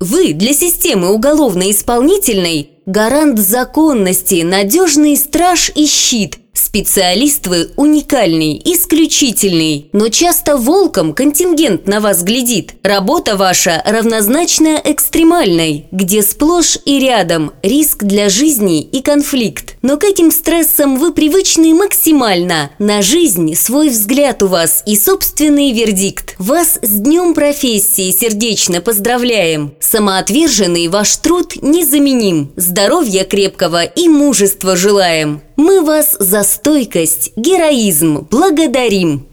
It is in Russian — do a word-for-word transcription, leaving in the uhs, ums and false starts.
Вы для системы уголовно-исполнительной гарант законности, надежный страж и щит. Специалист вы уникальный, исключительный, но часто волком контингент на вас глядит. Работа ваша равнозначна экстремальной, где сплошь и рядом риск для жизни и конфликт. Но к этим стрессам вы привычны максимально. На жизнь свой взгляд у вас и собственный вердикт. Вас с днем профессии сердечно поздравляем. Самоотверженный ваш труд незаменим. Здоровья крепкого и мужества желаем. Мы вас за стойкость, героизм благодарим.